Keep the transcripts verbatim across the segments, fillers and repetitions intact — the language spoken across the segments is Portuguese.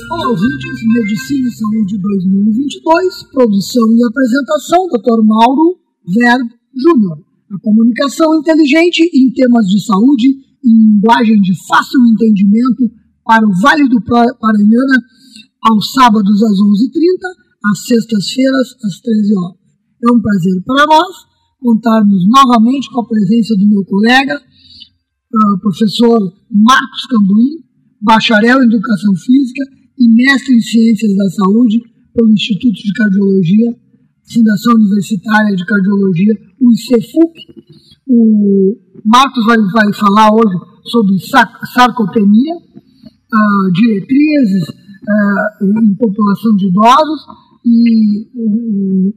Olá, ouvintes, Medicina e Saúde dois mil e vinte e dois, produção e apresentação, doutor Mauro Verb Júnior. A comunicação inteligente em temas de saúde em linguagem de fácil entendimento para o Vale do Paranhana, aos sábados às onze e trinta, às sextas-feiras às treze horas. É um prazer para nós contarmos novamente com a presença do meu colega, uh, professor Marcos Cambuim, bacharel em Educação Física e mestre em Ciências da Saúde pelo Instituto de Cardiologia, Fundação Universitária de Cardiologia, o I C F U C. O Marcos vai, vai falar hoje sobre sarcopenia, uh, diretrizes uh, em população de idosos e um,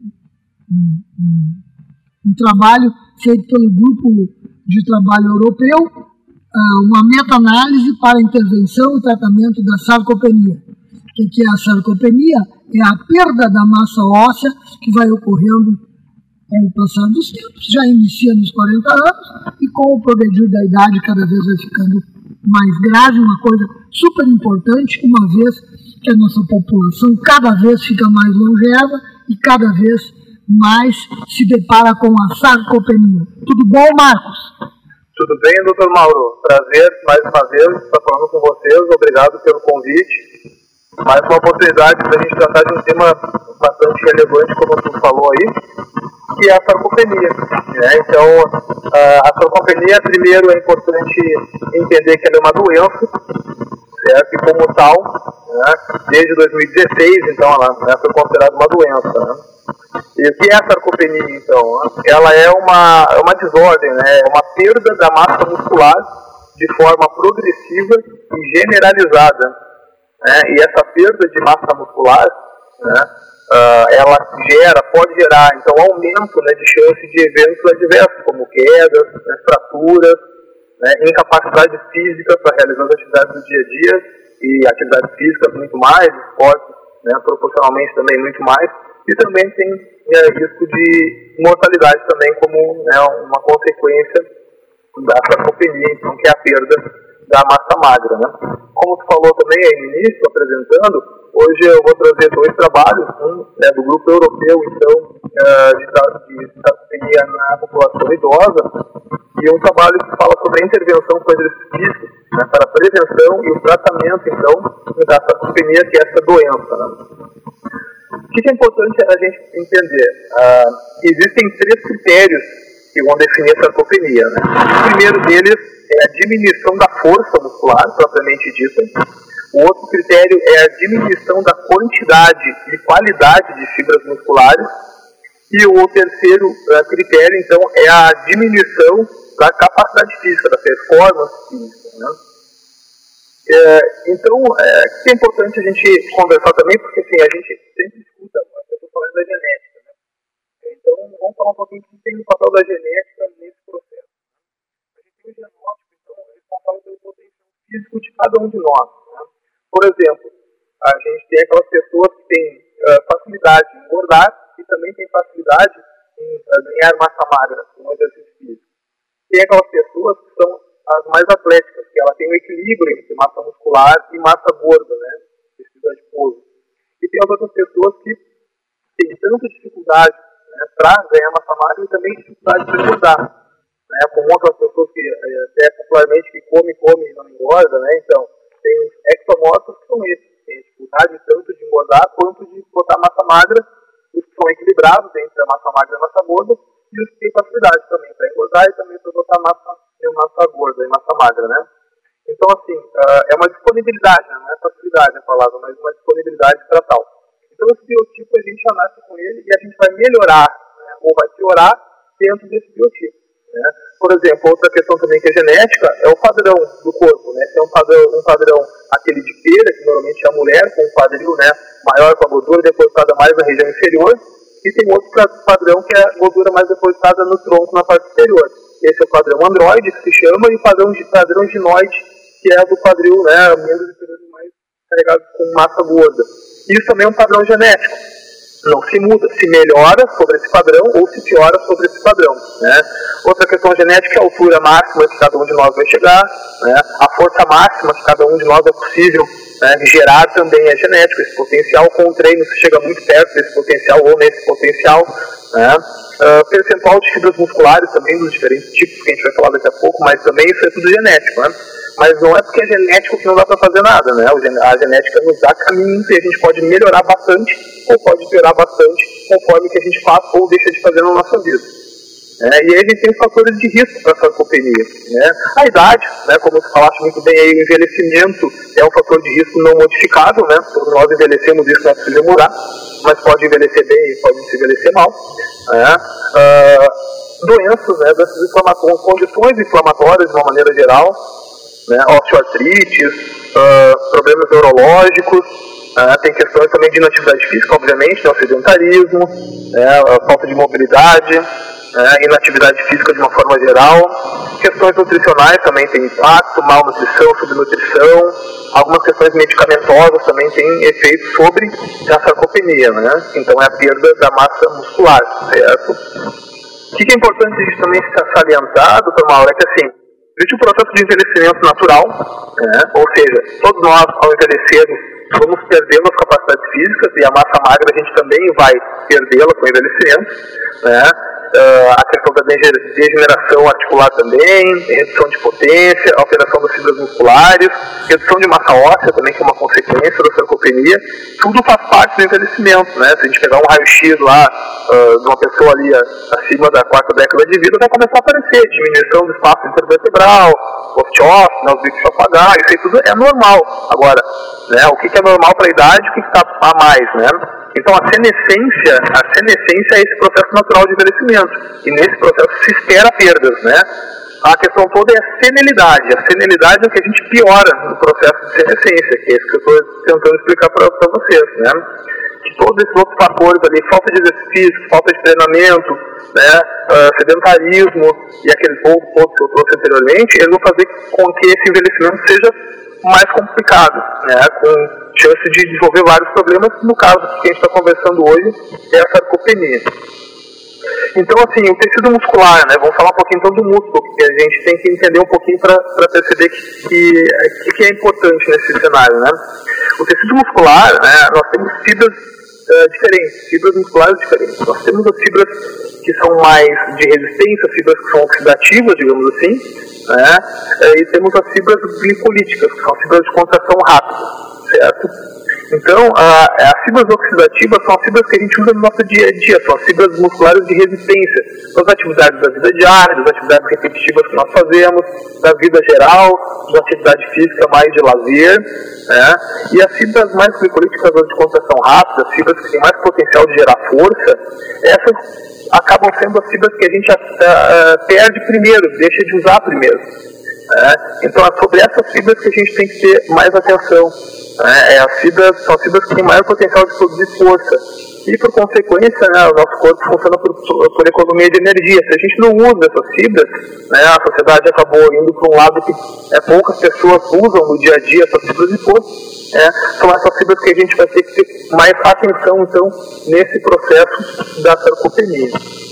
um, um trabalho feito pelo Grupo de Trabalho Europeu, uma meta-análise para a intervenção e tratamento da sarcopenia. O que é a sarcopenia? É a perda da massa óssea que vai ocorrendo com o passar dos tempos, já inicia nos quarenta anos e com o progredir da idade cada vez vai ficando mais grave, uma coisa super importante, uma vez que a nossa população cada vez fica mais longeva e cada vez mais se depara com a sarcopenia. Tudo bom, Marcos? Tudo bem, doutor Mauro? Prazer, mais uma vez, estar falando com vocês. Obrigado pelo convite. Mais uma oportunidade para a gente tratar de um tema bastante relevante, como tu falou aí, que é a sarcopenia. Né? Então, a sarcopenia, primeiro, é importante entender que ela é uma doença, certo? E como tal, né? Desde dois mil e dezesseis, então, ela né, foi considerada uma doença. Né? E o que é a sarcopenia, então? Ela é uma, uma desordem, né? É uma perda da massa muscular de forma progressiva e generalizada. Né? E essa perda de massa muscular, né, uh, ela gera, pode gerar, então, aumento né, de chance de eventos adversos, como quedas, né, fraturas, né, incapacidade física para realizar as atividades do dia a dia, e atividades físicas muito mais, esportes, né, proporcionalmente também muito mais, e também tem é, risco de mortalidade também como né, uma consequência da sarcopenia, então, que é a perda da massa magra. Né? Como tu falou também aí no início, apresentando, hoje eu vou trazer dois trabalhos, um né, do grupo europeu, então, uh, de, de sarcopenia na população idosa, e um trabalho que fala sobre a intervenção com exercício físico, né, para a prevenção e o tratamento, então, da sarcopenia, que é essa doença. Né? O que é importante a gente entender? Uh, existem três critérios que vão definir a sarcopenia. Né? O primeiro deles é a diminuição da força muscular, propriamente dita. O outro critério é a diminuição da quantidade e qualidade de fibras musculares. E o terceiro uh, critério, então, é a diminuição da capacidade física, da performance física. Né? É, então, é, é importante a gente conversar também, porque assim, a gente sempre escuta as pessoas falando da genética. Né? Então, vamos falar um pouquinho do que tem o papel da genética nesse processo. A gente tem o genótipo, então, responsável pelo potencial físico de cada um de nós. Né? Por exemplo, a gente tem aquelas pessoas que têm uh, facilidade em engordar e também têm facilidade em uh, ganhar massa magra com exercício físico. Tem aquelas pessoas que são as mais atléticas, que ela tem um equilíbrio entre massa muscular e massa gorda, né? Esse adiposo. E tem as outras pessoas que têm tanta dificuldade né, para ganhar massa magra e também dificuldade para engordar. Né? Como outras pessoas que, até popularmente, que come, come e não engorda, né? Então, tem os ectomorfos que são esses, que têm dificuldade tanto de engordar quanto de botar massa magra, os que são equilibrados entre a massa magra e a massa gorda, e os que têm facilidade também para engordar e também para botar massa, massa gorda e massa magra, né? Então, assim, uh, é uma disponibilidade, né? Não é facilidade a palavra, mas uma disponibilidade para tal. Então, esse biotipo a gente já nasce com ele e a gente vai melhorar, né? Ou vai piorar dentro desse biotipo. Né? Por exemplo, outra questão também que é genética é o padrão do corpo, né? Tem um padrão, um padrão aquele de pera, que normalmente é a mulher, com um quadril né, maior com a gordura depositada mais na região inferior, e tem outro padrão que é a gordura mais depositada no tronco, na parte superior. Esse é o padrão androide, que se chama, e o padrão, de, padrão ginoide, que é do quadril, né, membros inferiores mais carregados com massa gorda. Isso também é um padrão genético. Não se muda, se melhora sobre esse padrão ou se piora sobre esse padrão. Né? Outra questão genética é a altura máxima que cada um de nós vai chegar, né? A força máxima que cada um de nós é possível né, gerar também é genético, esse potencial. Com o treino você chega muito perto desse potencial ou nesse potencial, né? Uh, percentual de fibras musculares também dos diferentes tipos, que a gente vai falar daqui a pouco, mas também isso é tudo genético, né? Mas não é porque é genético que não dá para fazer nada, né? A genética nos dá caminhos e a gente pode melhorar bastante ou pode piorar bastante conforme que a gente faz ou deixa de fazer na nossa vida. É, e aí a gente tem os fatores de risco para a sarcopenia, né? A idade, né, como você falaste muito bem, aí, o envelhecimento é um fator de risco não modificável, né? Todos nós envelhecemos, isso não é possível mudar, mas pode envelhecer bem e pode se envelhecer mal. Né? Uh, doenças, né, dessas inflamatórias, condições inflamatórias de uma maneira geral, né, osteoartrites, uh, problemas neurológicos. Uh, tem questões também de inatividade física, obviamente, né, o sedentarismo, né, a falta de mobilidade, né, inatividade física de uma forma geral. Questões nutricionais também têm impacto, malnutrição, subnutrição. Algumas questões medicamentosas também têm efeito sobre a sarcopenia, né? Então é a perda da massa muscular, certo? O que é importante a gente também salientar, doutor Mauro, é que assim, existe um processo de envelhecimento natural, né? Ou seja, todos nós, ao envelhecermos, vamos perdendo as capacidades físicas e a massa magra a gente também vai perdê-la com o envelhecimento, né? Uh, a questão da degeneração articular também, redução de potência, alteração das fibras musculares, redução de massa óssea também, que é uma consequência da sarcopenia. Tudo faz parte do envelhecimento, né? Se a gente pegar um raio-x lá uh, de uma pessoa ali uh, acima da quarta década de vida, vai começar a aparecer diminuição do espaço intervertebral, osteócitos, né, os bicos apagar, isso aí tudo é normal. Agora, né, o que, que é normal para a idade, o que está a mais, né? Então a senescência, a senescência é esse processo natural de envelhecimento. E nesse processo se espera perdas, né? A questão toda é a senilidade. A senilidade é o que a gente piora no processo de senescência, que é isso que eu estou tentando explicar para vocês, né? Que todos esses outros fatores ali, falta de exercício, falta de treinamento, né, uh, sedentarismo e aqueles outros pontos que eu trouxe anteriormente, eles vão fazer com que esse envelhecimento seja mais complicado, né, com chance de desenvolver vários problemas. No caso que a gente está conversando hoje é a sarcopenia. Então, assim, o tecido muscular, né, vamos falar um pouquinho então do músculo, porque a gente tem que entender um pouquinho para perceber que, que, que é importante nesse cenário, né. O tecido muscular, né, nós temos fibras uh, diferentes, fibras musculares diferentes. Nós temos as fibras que são mais de resistência, fibras que são oxidativas, digamos assim, né, e temos as fibras glicolíticas, que são fibras de contração rápida, certo? Então, a, as fibras oxidativas são as fibras que a gente usa no nosso dia a dia, são as fibras musculares de resistência, das atividades da vida diária, das atividades repetitivas que nós fazemos, da vida geral, da atividade física mais de lazer, né? E as fibras mais glicolíticas, as de contração rápida, as fibras que têm mais potencial de gerar força, essas acabam sendo as fibras que a gente uh, perde primeiro, deixa de usar primeiro. Né? Então é sobre essas fibras que a gente tem que ter mais atenção. Né? É, as fibras, são as fibras que têm maior potencial de produzir força. E por consequência, né, o nosso corpo funciona por, por economia de energia. Se a gente não usa essas fibras, né, a sociedade acabou indo para um lado que é, poucas pessoas usam no dia a dia essas fibras de força. É, são essas fibras que a gente vai ter que ter mais atenção, então, nesse processo da sarcopenia.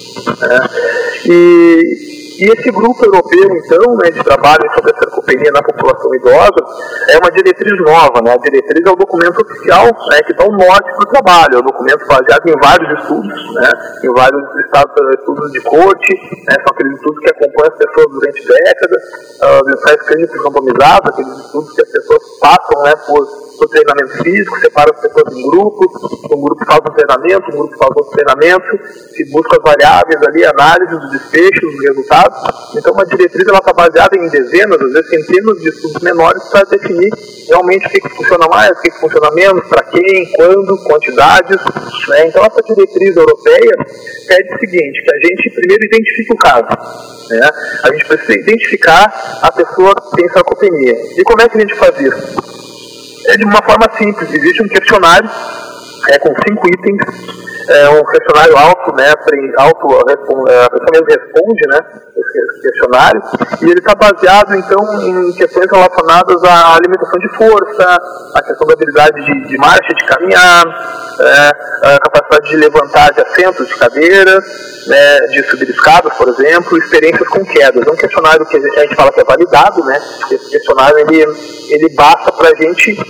É, e, e esse grupo europeu, então, né, de trabalho sobre a sarcopenia na população idosa, é uma diretriz nova, né? A diretriz é o documento oficial, né, que dá o norte para o trabalho, é um documento baseado em vários estudos, né, em vários estados, estudos de corte, né, são aqueles estudos que acompanham as pessoas durante décadas, os ensaios clínicos randomizados, aqueles estudos que as pessoas passam, né, por o treinamento físico, separa as pessoas em grupos, um grupo faz um treinamento, um grupo faz outro treinamento, se busca as variáveis ali, análise dos desfechos, dos resultados. Então uma diretriz ela está baseada em dezenas, às vezes centenas de estudos menores para definir realmente o que, que funciona mais, o que, que funciona menos, para quem, quando, quantidades. Né? Então essa diretriz europeia pede o seguinte, que a gente primeiro identifique o caso. Né? A gente precisa identificar a pessoa que tem sarcopenia. E como é que a gente faz isso? É de uma forma simples, existe um questionário é, com cinco itens, é um questionário alto, né, auto, a pessoa mesmo responde, né, esse questionário, e ele está baseado, então, em questões relacionadas à alimentação de força, a questão da habilidade de, de marcha, de caminhar, é, a capacidade de levantar de assentos, de cadeiras, né, de subir escadas, por exemplo, experiências com quedas. É um questionário que a gente, a gente fala que é validado, né, esse questionário, ele, ele basta para a gente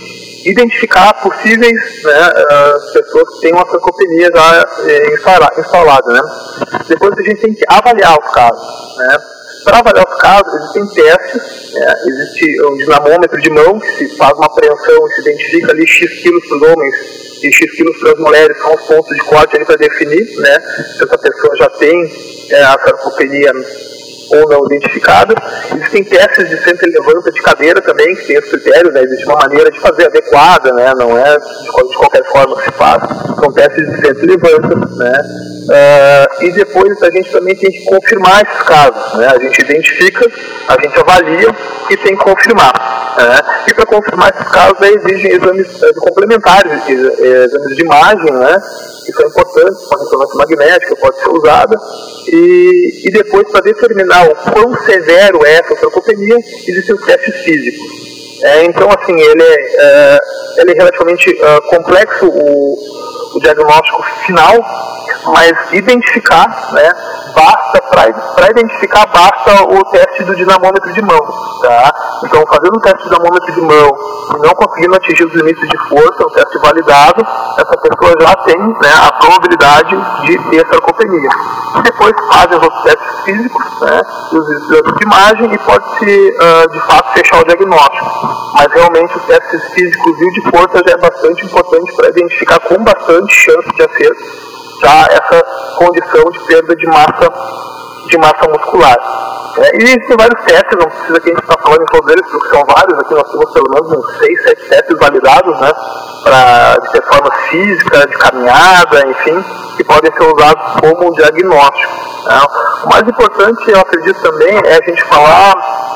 identificar possíveis, né, uh, pessoas que tenham a sarcopenia já uh, instalada, né. Depois a gente tem que avaliar os casos, né. Para avaliar os casos, existem testes, né, existe um dinamômetro de mão, que se faz uma apreensão e se identifica ali X quilos para os homens e X quilos para as mulheres, são os pontos de corte ali para definir, né, se essa pessoa já tem é, a sarcopenia ou não identificada. Existem testes de centro e levanta de cadeira também, que tem os critérios, né? Existe uma maneira de fazer adequada, né? Não é de qualquer forma que se faz, são testes de centro e levanta, né? Uh, e depois a gente também tem que confirmar esses casos, né? A gente identifica, a gente avalia e tem que confirmar, né? E para confirmar esses casos aí, exigem exames uh, complementares, exames de imagem, né? Que são importantes, a ressonância magnética pode ser usada, e, e depois, para determinar o quão severo é essa sarcopenia, existem os testes físicos. É, então, assim, ele é, é, ele é relativamente uh, complexo, o, o diagnóstico final, mas identificar, né, basta, para identificar, basta o teste do dinamômetro de mão, tá? Então, fazendo o teste do dinamômetro de mão e não conseguindo atingir os limites de força, um teste validado, essa pessoa já tem, né, a probabilidade de ter sarcopenia. E depois fazem os outros testes físicos, né, os exames de imagem, e pode-se, uh, de fato, fechar o diagnóstico. Mas realmente os testes físicos e o de força já é bastante importante para identificar com bastante chance de acerto já essa condição de perda de massa, de massa muscular. É, e existem vários testes, não precisa que a gente está falando em todos eles, porque são vários, aqui nós temos pelo menos uns seis, sete testes validados, né, pra, de performance física, de caminhada, enfim, que podem ser usados como diagnóstico. Né. O mais importante, eu acredito também, é a gente falar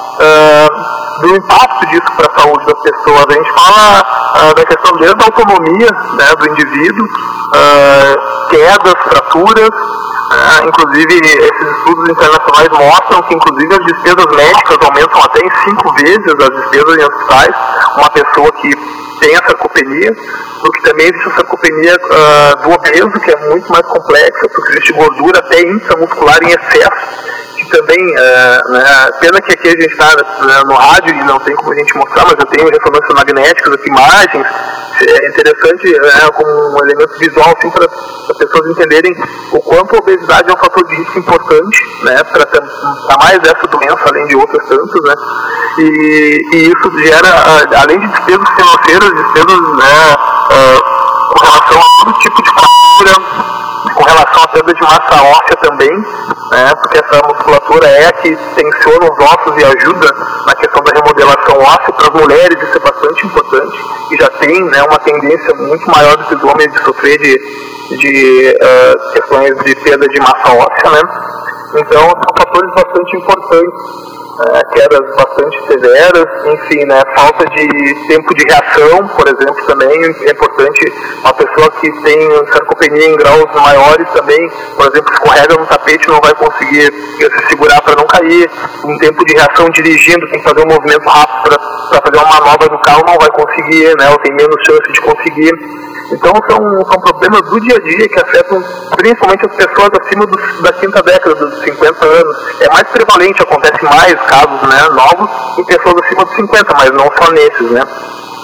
uh, do impacto disso para a saúde das pessoas. A gente fala uh, da questão desde da autonomia, né, do indivíduo, uh, quedas, fraturas. Uh, inclusive, esses estudos internacionais mostram que, inclusive, as despesas médicas aumentam até em cinco vezes as despesas em hospitais. Uma pessoa que tem a sarcopenia, porque também existe a sarcopenia uh, do obeso, que é muito mais complexa, porque existe gordura até intramuscular em excesso, que também, uh, né, pena que aqui a gente está uh, no rádio e não tem como a gente mostrar, mas eu tenho ressonâncias magnéticas, aqui, imagens, é interessante, né, como um elemento visual, assim, para as pessoas entenderem o quanto a obesidade é um fator de risco importante, né, para mais essa doença, além de outras tantas, né, e, e isso gera, uh, além de despesas financeiras, despesas, né, uh, com relação a todo tipo de fratura, com relação à perda de massa óssea também, né, porque essa musculatura é a que tensiona os ossos e ajuda na questão da remodelação óssea. Para as mulheres isso é bastante importante, e já tem, né, uma tendência muito maior do que os homens de sofrer de, de uh, questões de perda de massa óssea, né. Então são fatores bastante importantes. É, quedas bastante severas, enfim, né, falta de tempo de reação, por exemplo, também é importante. Uma pessoa que tem sarcopenia em graus maiores também, por exemplo, escorrega no tapete, não vai conseguir se segurar para não cair. Um tempo de reação dirigindo, tem que fazer um movimento rápido para fazer uma manobra no carro, não vai conseguir, né, ou tem menos chance de conseguir. Então são, são problemas do dia a dia que afetam principalmente as pessoas acima dos, da quinta década, dos cinquenta anos. É mais prevalente, acontece mais casos, né, novos em pessoas acima dos cinquenta, mas não só nesses, né.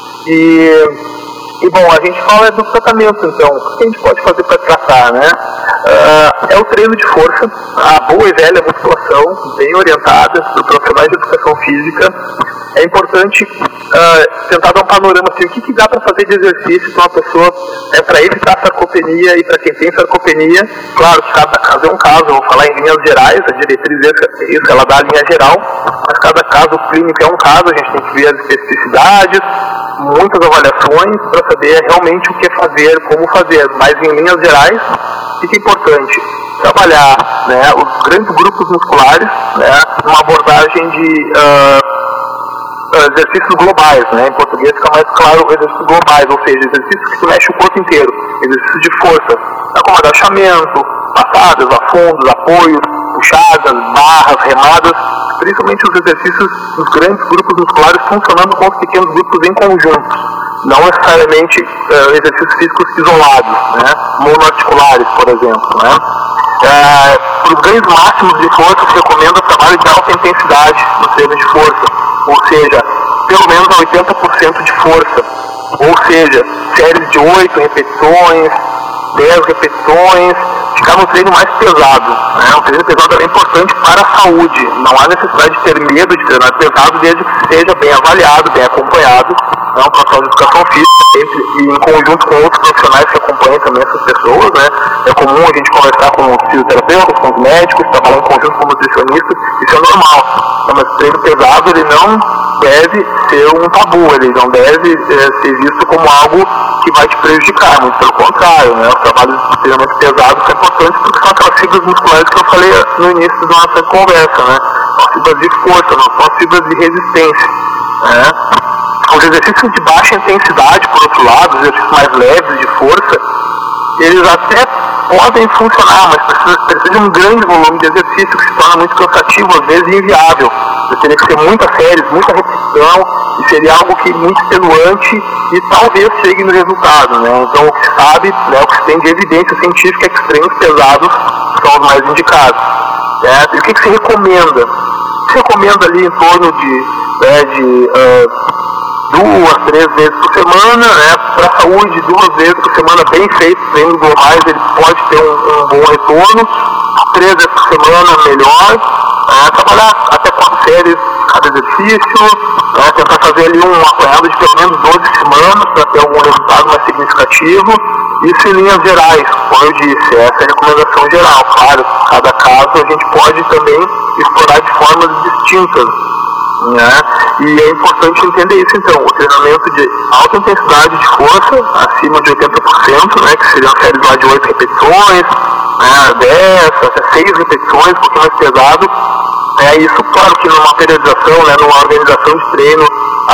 E, e bom, a gente fala do tratamento, então, o que a gente pode fazer para tratar, né? Uh, é o treino de força, a boa e velha musculação, bem orientada, por profissionais de educação física. É importante uh, tentar dar um panorama assim, o que, que dá para fazer de exercício para uma pessoa, é, para evitar sarcopenia, e para quem tem sarcopenia. Claro que cada caso é um caso, eu vou falar em linhas gerais, a diretriz é isso, ela dá a linha geral, mas cada caso clínico é um caso, a gente tem que ver as especificidades, muitas avaliações para saber realmente o que fazer, como fazer. Mas em linhas gerais, o que é importante? Trabalhar, né, os grandes grupos musculares, né, uma abordagem de uh, exercícios globais, né? Em português fica mais claro, exercícios globais, ou seja, exercícios que se mexe o corpo inteiro, exercícios de força, como agachamento, passadas, afundos, apoios, puxadas, barras, remadas, principalmente os exercícios dos grandes grupos musculares funcionando com os pequenos grupos em conjunto, não necessariamente uh, exercícios físicos isolados, né? Monoarticulares, por exemplo, né? É, para os ganhos máximos de força, se recomenda trabalho de alta intensidade no treino de força, ou seja, pelo menos a oitenta por cento de força, ou seja, séries de oito repetições, dez repetições, ficar no treino mais pesado. Né? O treino pesado é importante para a saúde, não há necessidade de ter medo de treinar pesado, desde que seja bem avaliado, bem acompanhado. É um profissional de educação física, sempre, e em conjunto com outros profissionais que acompanham também essas pessoas, né? É comum a gente conversar com os fisioterapeutas, com os médicos, trabalhar em conjunto com nutricionistas, isso é normal. Mas o treino pesado, ele não deve ser um tabu, ele não deve é, ser visto como algo que vai te prejudicar, muito pelo contrário, né? Os trabalhos de treinamento pesado são importantes porque são aquelas fibras musculares que eu falei no início da nossa conversa, né? São fibras de força, não são fibras de resistência, né? Os exercícios de baixa intensidade, por outro lado, os exercícios mais leves de força, eles até podem funcionar, mas precisa, precisa de um grande volume de exercício que se torna muito cansativo, às vezes inviável. Teria que ser muitas séries, muita repetição, e seria algo que muito extenuante e talvez chegue no resultado, né? Então o que se sabe, né, o que se tem de evidência científica é que os treinos pesados são os mais indicados. Certo? E o que, que se recomenda? Se recomenda ali em torno de, né, de uh, duas, três vezes por semana, né? Para a saúde, duas vezes por semana bem feito, treinos globais, ele pode ter um, um bom retorno. Três vezes por semana, melhor. É, trabalhar até quatro séries cada exercício, né? Tentar fazer ali um apanhado de pelo menos doze semanas para ter algum resultado mais significativo. Isso em linhas gerais, como eu disse, essa é a recomendação geral. Claro, cada caso a gente pode também explorar de formas distintas. Né? E é importante entender isso, então, o treinamento de alta intensidade de força, acima de oitenta por cento, né, que seriam séries lá de oito repetições, né, dez, até seis repetições, um pouquinho mais pesado. É isso, claro que numa periodização, né, numa organização de treino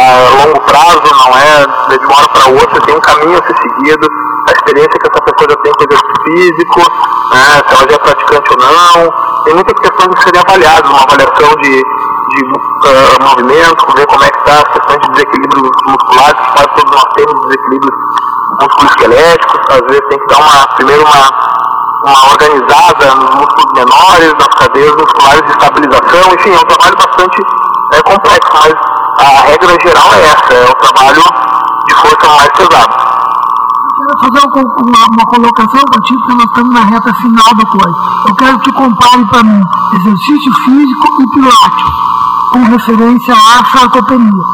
a longo prazo, não é de uma hora para outra, tem um caminho a ser seguido, a experiência que essa pessoa já tem com o exercício físico, né, se ela já é praticante ou não, tem muitas questões que seriam avaliadas, uma avaliação de, de uh, movimento, ver como é que está, as questões de desequilíbrio musculares, que quase todos nós temos desequilíbrios musculoesqueléticos, às vezes tem que dar uma, primeiro uma uma organizada nos músculos menores, nas cadeias musculares de estabilização, enfim, é um trabalho bastante é, complexo, mas a regra geral é essa, é o trabalho de força mais pesado. Eu quero fazer uma, uma colocação contigo, porque nós estamos na reta final da coisa. Eu quero que compare para mim exercício físico e pilates, com referência à sarcopenia.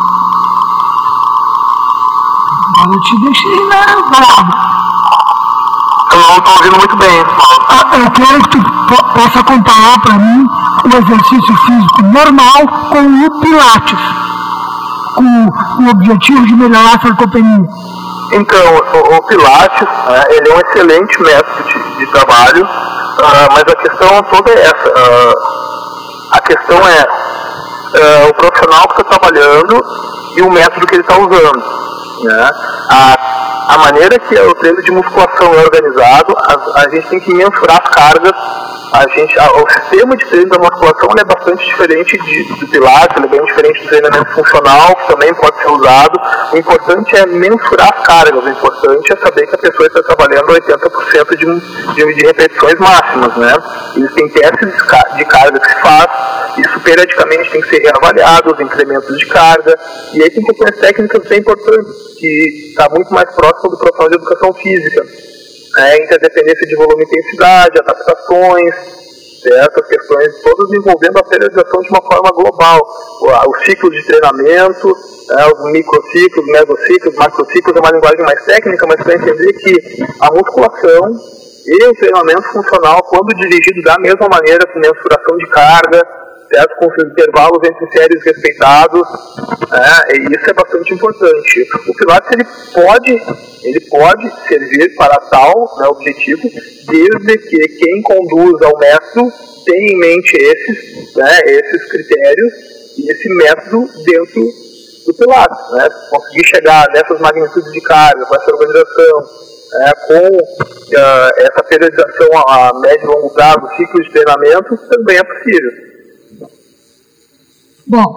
Agora eu te deixei na palavra. Eu não estou ouvindo muito bem. Ah, eu quero que tu po- possa comparar para mim o exercício físico normal com o pilates, com o objetivo de melhorar a sarcopenia. Então, o, o pilates, né, ele é um excelente método de, de trabalho, uh, mas a questão toda é essa. Uh, a questão é uh, o profissional que está trabalhando e o método que ele está usando. Né? A, A maneira que o treino de musculação é organizado, a, a gente tem que mensurar as cargas. A gente, a, o sistema de treino da musculação é bastante diferente de, do pilates, ele é bem diferente do treinamento funcional, que também pode ser usado. O importante é mensurar as cargas, o importante é saber que a pessoa está trabalhando oitenta por cento de, de, de repetições máximas. Né? Existem testes de carga que se faz, isso periodicamente tem que ser reavaliado, os incrementos de carga, e aí tem questões técnicas bem importantes, que está muito mais próximo do profissional de educação física. É, interdependência de volume e intensidade, adaptações, certas questões todas envolvendo a periodização de uma forma global. O, o ciclo de treinamento, é, os microciclos, mesociclos, macrociclos é uma linguagem mais técnica, mas para entender que a musculação e o treinamento funcional, quando dirigido da mesma maneira, com mensuração de carga, certo? Com os intervalos entre séries respeitados, é, e isso é bastante importante. O Pilates ele pode, ele pode servir para tal, né, objetivo, desde que quem conduz ao método tenha em mente esses, né, esses critérios e esse método dentro do Pilates. Né? Conseguir chegar nessas magnitudes de carga, com essa organização, é, com uh, essa periodização a, a médio e longo prazo, ciclo de treinamento, também é possível. Bom,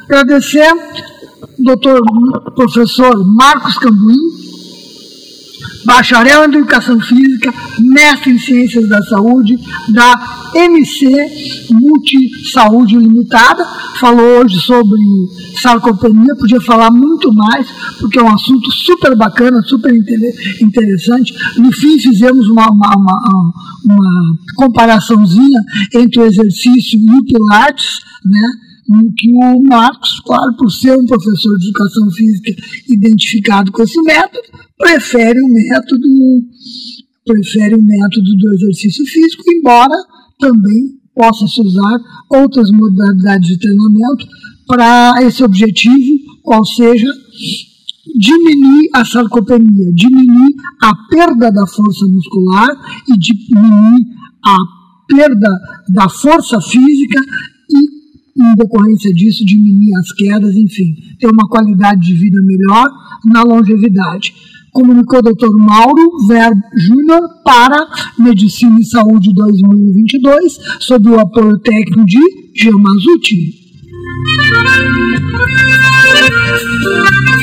agradecer ao doutor professor Marcos Cambuim, bacharel em Educação Física, mestre em Ciências da Saúde, da M C Multi Saúde Limitada. Falou hoje sobre sarcopenia, podia falar muito mais, porque é um assunto super bacana, super interessante. No fim, fizemos uma, uma, uma, uma comparaçãozinha entre o exercício e o Pilates, né? No que o Marcos, claro, por ser um professor de Educação Física identificado com esse método, prefere o método, prefere o método do exercício físico, embora também possa se usar outras modalidades de treinamento para esse objetivo, qual seja diminuir a sarcopenia, diminuir a perda da força muscular e diminuir a perda da força física e, em decorrência disso, diminuir as quedas, enfim, ter uma qualidade de vida melhor na longevidade. Comunicou o doutor Mauro Verbo Júnior para Medicina e Saúde dois mil e vinte e dois, sob o apoio técnico de Gil Mazzutti.